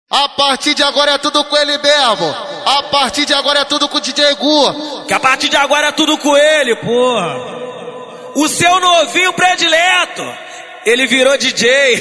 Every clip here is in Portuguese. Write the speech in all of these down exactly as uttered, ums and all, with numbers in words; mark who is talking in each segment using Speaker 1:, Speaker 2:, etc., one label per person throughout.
Speaker 1: A partir de agora é tudo com ele mesmo. A partir de agora é tudo com o D J Gu.
Speaker 2: Que a partir de agora é tudo com ele, porra. O seu novinho predileto, ele virou D J.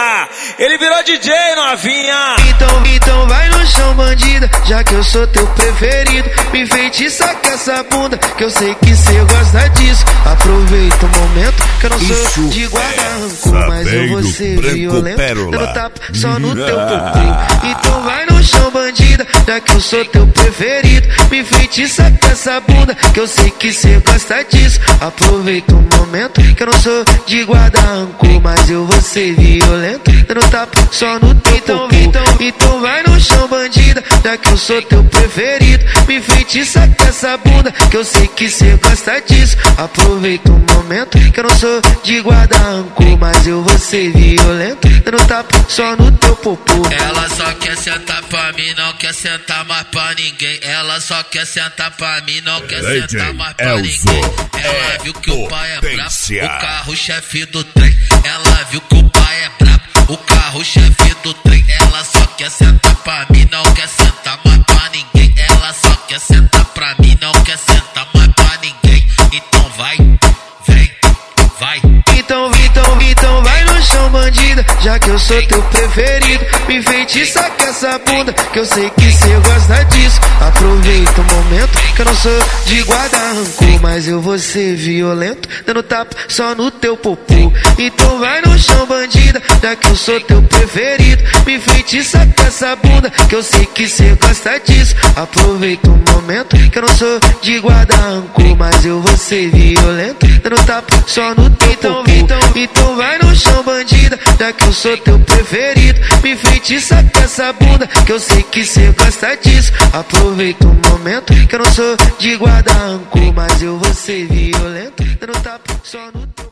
Speaker 2: Ele virou D J, novinha.
Speaker 3: Então, então vai no chão, bandida, já que eu sou teu preferido. Me enfeitiça com essa bunda, que eu sei que cê gosta disso. Aproveita o momento, que eu não sou Isso de guarda-rancor, mas eu vou ser violento, dando tapa só no teu popinho. Então vai no chão, bandida, já que eu sou teu preferido. Me enfeitiça com essa bunda, que eu sei que cê gosta disso. Aproveita o momento, que eu não sou de guarda-rancor, mas eu vou ser violento, dando tapa só no teu então, então, então vai no chão, bandida, já que eu sou teu preferido. Me enfeitiça com essa bunda, que eu sei que cê gosta disso. Aproveita o momento, que eu não sou de guarda-rancor, mas eu vou ser violento, dando tapa só no teu popô.
Speaker 4: Ela só quer sentar pra mim, não quer sentar mais pra ninguém. Ela só quer sentar pra mim, não quer
Speaker 5: D J
Speaker 4: sentar mais pra
Speaker 5: Elzo
Speaker 4: ninguém. Ela
Speaker 5: é
Speaker 4: viu que o pai é brabo,
Speaker 5: potência.
Speaker 4: o carro-chefe do trem. Ela viu que o pai é brabo, o carro-chefe do trem. Ela só quer sentar pra mim, não quer sentar mais pra ninguém. Ela só quer sentar pra mim, não quer sentar mais pra ninguém. Então vai, vem, vai.
Speaker 3: Então, então, então vai no chão, bandida, já que eu sou teu preferido. Me enfeitiça com essa bunda, que eu sei que cê gosta disso. Aproveita o momento, que eu não sou de guarda-rancor, mas eu vou ser violento, dando tapa só no teu popô. Então vai no chão, bandida, já que eu sou teu preferido. Me enfeitiça com essa bunda, que eu sei que cê gosta disso. Aproveita o momento, que eu não sou de guarda-rancor, mas eu vou ser violento, dando tapa só no teu então, popô. Então, então vai no chão, bandida, já que eu sou teu preferido. Me enfeitiça com essa bunda, que eu sei que cê gosta disso. Aproveita o momento, que eu não sou de guarda-rancor, mas eu vou ser violento, dando tapa só no teu